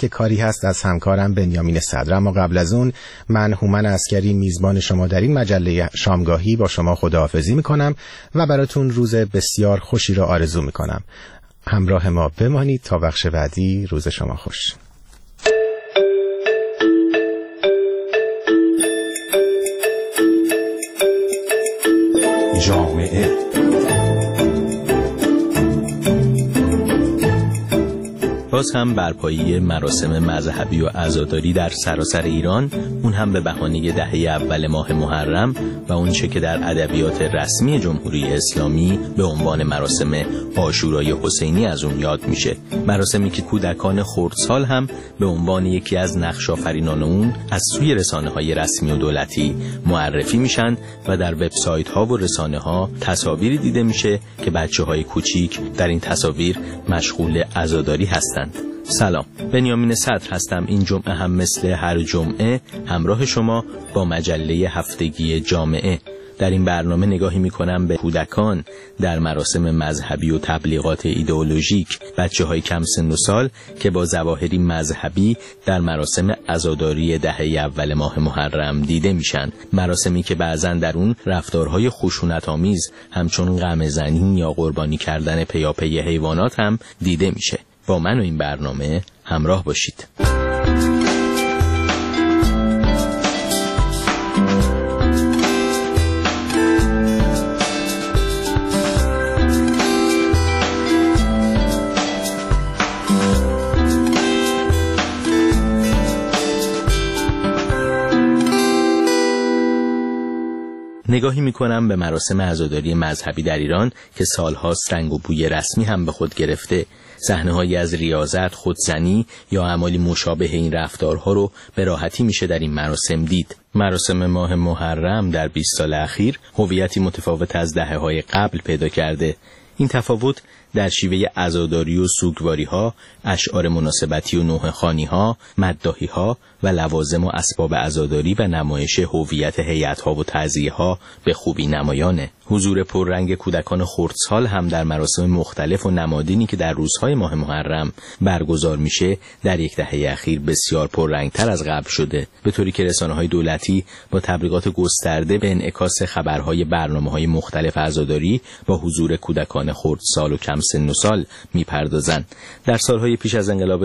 که کاری هست از همکارم بنیامین صدر. اما قبل از اون من هومن عسکری میزبان شما در این مجله شامگاهی با شما خداحافظی میکنم و براتون روز بسیار خوشی را آرزو میکنم. همراه ما بمانید تا بخش بعدی. روز شما خوش. جامعه باز هم برپایی مراسم مذهبی و عزاداری در سراسر ایران، اون هم به بهانه دهه اول ماه محرم و اون چه که در ادبیات رسمی جمهوری اسلامی به عنوان مراسم عاشورای حسینی از اون یاد میشه. مراسمی که کودکان خردسال هم به عنوان یکی از نقش آفرینان اون از سوی رسانه‌های رسمی و دولتی معرفی میشن و در وبسایت‌ها و رسانه‌ها تصاویری دیده میشه که بچه‌های کوچیک در این تصاویر مشغول عزاداری هستند. سلام، بنیامین صدر هستم. این جمعه هم مثل هر جمعه همراه شما با مجله هفتگی جامعه. در این برنامه نگاهی میکنم به کودکان در مراسم مذهبی و تبلیغات ایدئولوژیک، بچه‌های کم سن و سال که با ظواهری مذهبی در مراسم عزاداری دهه اول ماه محرم دیده میشن. مراسمی که بعضن در اون رفتارهای خشونت‌آمیز همچون غم‌زنی یا قربانی کردن پیاپی حیوانات هم دیده میشه. با من و این برنامه همراه باشید. نگاهی میکنم به مراسم عزاداری مذهبی در ایران که سالهاست رنگ و بوی رسمی هم به خود گرفته. صحنه‌هایی از ریاضت، خودزنی یا اعمالی مشابه این رفتارها رو به راحتی میشه در این مراسم دید. مراسم ماه محرم در 20 سال اخیر هویتی متفاوت از دهه‌های قبل پیدا کرده. این تفاوت در شیوه عزاداری و سوگواری‌ها، اشعار مناسبتی و نوحه‌خوانی‌ها، مداحی‌ها و لوازم و اسباب عزاداری و نمایش هویت هیئت‌ها و تعزیه‌ها به خوبی نمایانه. حضور پررنگ کودکان خردسال هم در مراسم مختلف و نمادینی که در روزهای ماه محرم برگزار میشه در یک دهه اخیر بسیار پررنگتر از قبل شده، به طوری که رسانه‌های دولتی با تبلیغات گسترده به انعکاس خبرهای برنامه‌های مختلف عزاداری با حضور کودکان خردسال و کم سن و سال میپردازند. در سالهای پیش از انقلاب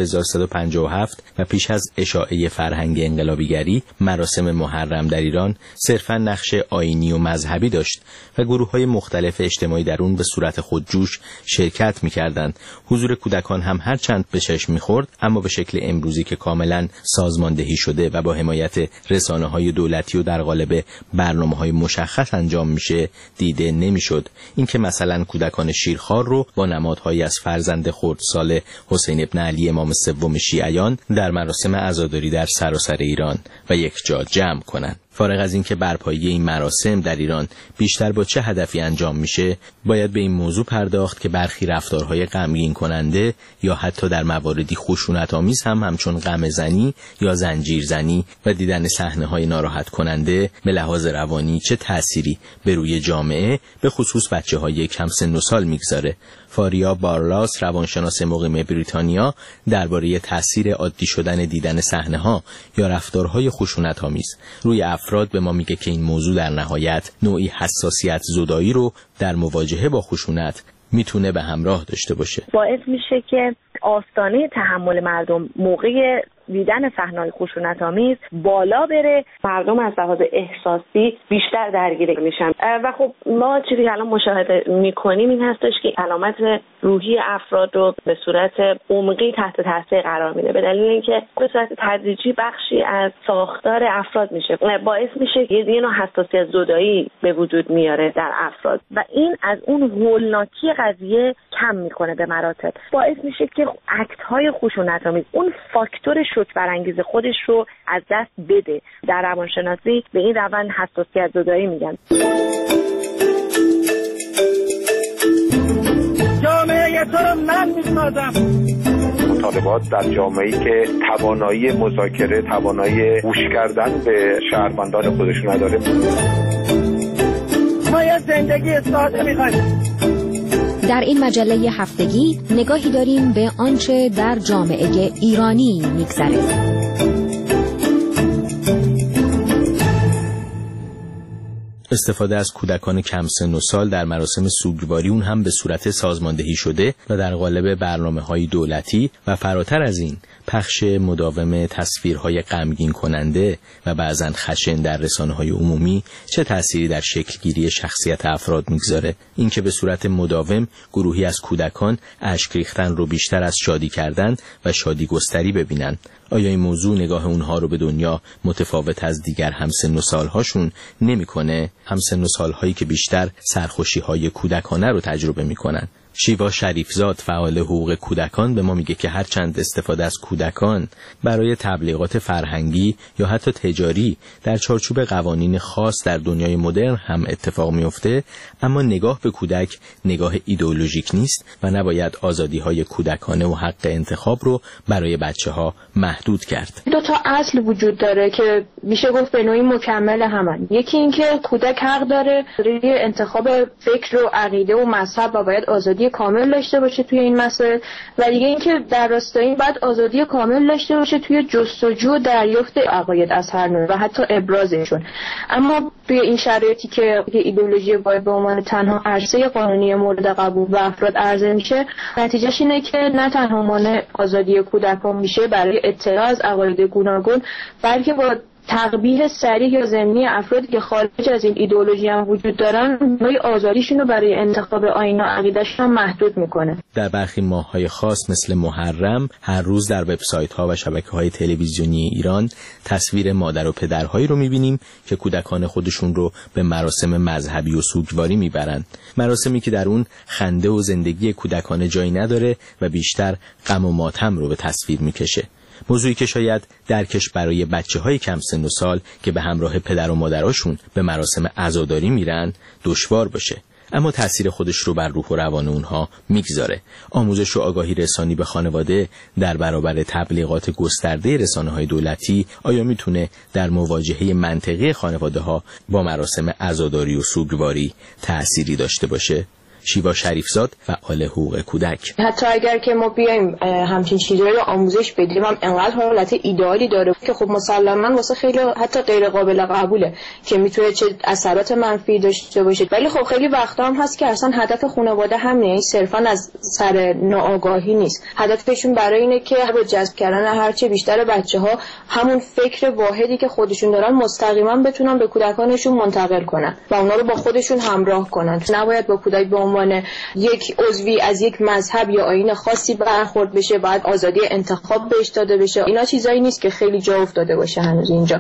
1357 و پیش از اشاعه فرهنگ انقلابیگری، مراسم محرم در ایران صرفاً نقش آیینی و مذهبی داشت و گروه‌های مختلف اجتماعی در اون به صورت خودجوش شرکت می‌کردند. حضور کودکان هم هر چند به چشم می‌خورد، اما به شکل امروزی که کاملاً سازماندهی شده و با حمایت رسانه‌های دولتی و در قالب برنامه‌های مشخص انجام میشه دیده نمی‌شد. اینکه مثلا کودکان شیرخوار رو با نمادهایی از فرزند خردسال حسین ابن علی امام سوم شیعیان در مراسم عزاداری در سراسر ایران و یک جا جمع کنند. فارغ از اینکه برپایی این مراسم در ایران بیشتر با چه هدفی انجام میشه، باید به این موضوع پرداخت که برخی رفتارهای غمگین کننده یا حتی در مواردی خشونت‌آمیز هم همچون غم‌زنی یا زنجیرزنی و دیدن صحنه‌های ناراحت کننده به لحاظ روانی چه تأثیری به روی جامعه به خصوص بچه‌های کم سن و سال میگذاره. فاریا بارلاس، روانشناس مقیم بریتانیا، درباره تأثیر عادی شدن دیدن صحنه‌ها یا رفتارهای خشونت‌آمیز روی افراد به ما میگه که این موضوع در نهایت نوعی حساسیت زدایی رو در مواجهه با خشونت میتونه به همراه داشته باشه. باعث میشه که آستانه تحمل مردم موقع دیدن صحنه‌های خشونت‌آمیز بالا بره، مردم از لحاظ احساسی بیشتر درگیر میشن و خب ما چیزی که الان مشاهده میکنیم این هستش که علامت روحی افراد رو به صورت عمقی تحت تاثیر قرار میده، به دلیل اینکه به صورت تدریجی بخشی از ساختار افراد میشه، باعث میشه یه نوع حساسیت زدایی به وجود میاره در افراد و این از اون هولناکی قضیه کم میکنه به مراتب، باعث میشه که اکت‌های خشونت‌آمیز اون فاکتور شوک برانگیز خودش رو از دست بده. در روانشناسی به این روند حساسیت زدایی میگن. جامعه تو رو من میسازم. مطالبات در جامعه‌ای که توانایی مذاکره، توانایی گوش کردن به شهروندان خودشون نداره. ما یه زندگی ساده میخوایم. در این مجله هفتگی نگاهی داریم به آنچه در جامعه ایرانی می‌گذرد. استفاده از کودکان کم سن و سال در مراسم سوگواری، اون هم به صورت سازماندهی شده و در قالب برنامه‌های دولتی و فراتر از این پخش مداوم تصویرهای غمگین کننده و بعضاً خشن در رسانه‌های عمومی چه تأثیری در شکلگیری شخصیت افراد میگذاره؟ اینکه به صورت مداوم گروهی از کودکان اشک ریختن رو بیشتر از شادی کردن و شادی گستری ببینن. آیا این موضوع نگاه اونها رو به دنیا متفاوت از دیگر همسن و سالهاشون نمی‌کنه؟ همسن و سالهایی که بیشتر سرخوشی‌های کودکانه رو تجربه می‌کنن. شیوا شریفزاد، فعال حقوق کودکان، به ما میگه که هرچند استفاده از کودکان برای تبلیغات فرهنگی یا حتی تجاری در چارچوب قوانین خاص در دنیای مدرن هم اتفاق میفته، اما نگاه به کودک نگاه ایدئولوژیک نیست و نباید آزادی‌های کودکانه و حق انتخاب رو برای بچه‌ها محدود کرد. دو تا اصل وجود داره که میشه گفت به نوعی مکمل همن. یکی این که کودک حق داره برای انتخاب فکر و عقیده و مذهب و باید آزادی کامل داشته باشه توی این مسائل، و دیگه اینکه در راستای این بعد آزادی کامل داشته باشه توی جستجو و دریافت عقاید از هر نوع و حتی ابرازشون. اما توی این شرایطی که ایدئولوژی باید به عنوان تنها عرصه قانونی مورد قبول و افراد عرضه میشه، نتیجهش اینه که نه تنها مانع آزادی کودکان میشه برای اطلاع از عقاید گوناگون، بلکه با تقبیح صریح یا ضمنی افرادی که خارج از این ایدئولوژی هم وجود دارن، نوعی آزادیشون رو برای انتخاب آیین و عقیده‌شون محدود میکنه. در برخی ماه‌های خاص مثل محرم، هر روز در وبسایت‌ها و شبکه‌های تلویزیونی ایران تصویر مادر و پدرهایی رو می‌بینیم که کودکان خودشون رو به مراسم مذهبی و سوگواری میبرند. مراسمی که در اون خنده و زندگی کودکانه جایی نداره و بیشتر غم و ماتم رو به تصویر میکشه. موضوعی که شاید درکش برای بچه‌های کم سن و سال که به همراه پدر و مادراشون به مراسم عزاداری میرن دشوار باشه، اما تأثیر خودش رو بر روح و روان اونها میگذاره. آموزش و آگاهی رسانی به خانواده در برابر تبلیغات گسترده رسانه‌های دولتی آیا میتونه در مواجهه منطقی خانواده‌ها با مراسم عزاداری و سوگواری تأثیری داشته باشه؟ شیوا شریفزاد، فعال حقوق کودک: حتی اگر که ما بیایم همچین چیزایی رو آموزش بدیم، هم انقدر حالت ایدئالی داره که خب مسلماً واسه خیلی حتی غیر قابل قبوله که میتونه چه اثرات منفی داشته باشه. ولی خب خیلی وقتا هم هست که اصلا هدف خانواده همینه، صرفاً از سر ناآگاهی نیست. هدفشون برای اینه که با جذب کردن هرچه بیشتر بچه‌ها همون فکر واحدی که خودشون دارن مستقیما بتونن به کودکانشون منتقل کنن و اونا رو با خودشون همراه کنن. نباید با کودک به عنوان یک عضوی از یک مذهب یا آیین خاصی برخورد بشه، باید آزادی انتخاب بهش داده بشه. اینا چیزایی نیست که خیلی جا افتاده باشه هنوز اینجا.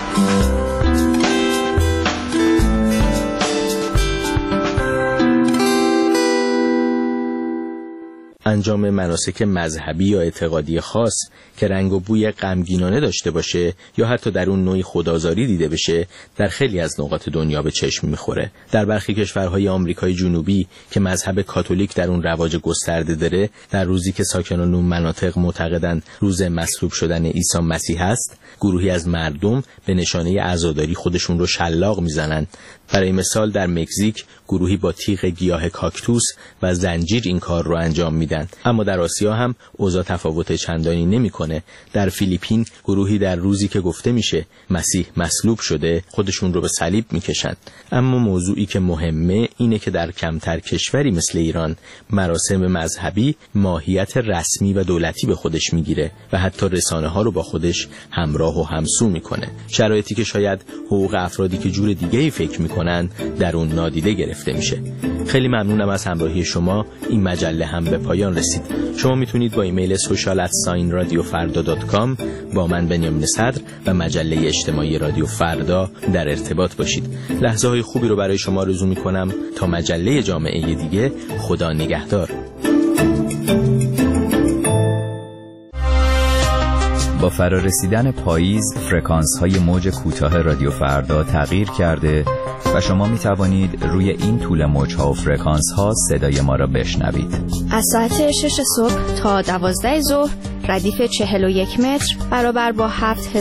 انجام مناسک مذهبی یا اعتقادی خاص که رنگ و بوی غمگینانه داشته باشه یا حتی در اون نوعی خودآزاری دیده بشه در خیلی از نقاط دنیا به چشم میخوره. در برخی کشورهای آمریکای جنوبی که مذهب کاتولیک در اون رواج گسترده داره، در روزی که ساکنان اون مناطق معتقدند روز مصلوب شدن عیسی مسیح است، گروهی از مردم به نشانه عزاداری خودشون رو شلاق میزنن. برای مثال در مکزیک گروهی با تیغ گیاه کاکتوس و زنجیر این کار رو انجام میدن. اما در آسیا هم اوضاع تفاوت چندانی نمیکنه. در فیلیپین گروهی در روزی که گفته میشه مسیح مصلوب شده خودشون رو به صلیب میکشن. اما موضوعی که مهمه اینه که در کمتر کشوری مثل ایران مراسم مذهبی ماهیت رسمی و دولتی به خودش میگیره و حتی رسانه ها رو با خودش همراه و همسو میکنه. شرایطی که شاید حقوق افرادی که جور دیگه‌ای فکر میکنن در اون نادیده گرفته میشه. خیلی ممنونم از همراهی شما. این مجله هم به پایان رسید. شما میتونید با ایمیل social@radiofarda.com با من بنیامین صدر و مجله اجتماعی رادیو فردا در ارتباط باشید. لحظه های خوبی رو برای شما آرزو میکنم. تا مجله جامعه دیگه، خدا نگهدار. با فرارسیدن پاییز فرکانس‌های موج کوتاه رادیو فردا تغییر کرده و شما می توانید روی این طول موج‌ها و فرکانس‌ها صدای ما را بشنوید. از ساعت 6 صبح تا 12 ظهر ردیف 41 متر برابر با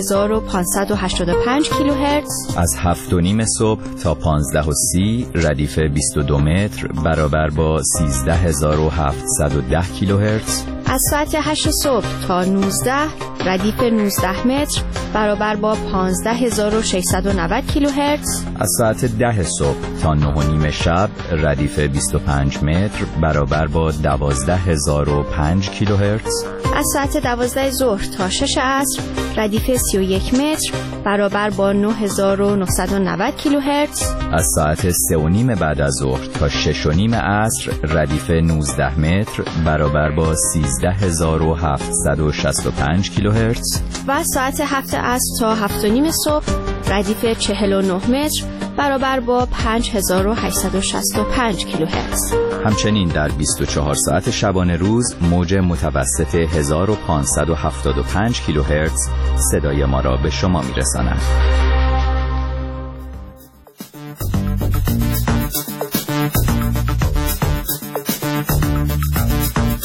7585 کیلوهرتز. از 7:30 صبح تا 15:30 ردیف 22 متر برابر با 13710 کیلوهرتز. از ساعت 8 صبح تا 19 ردیف 19 متر برابر با 15690 کیلوهرتز. از ساعت 10 صبح تا 9:30 شب ردیف 25 متر برابر با 12005 کیلوهرتز. از ساعت 12 ظهر تا 6 عصر ردیف 31 متر برابر با 9990 کیلوهرتز. از ساعت 3:30 بعد از ظهر تا 6:30 عصر ردیف 19 متر برابر با 13765 کیلوهرتز. و از ساعت 7 عصر تا 7:30 صبح ردیف 49 متر برابر با 5865 کیلوهرتز. همچنین در 24 ساعت شبانه روز موج متوسط 1575 کیلوهرتز صدای ما را به شما میرساند.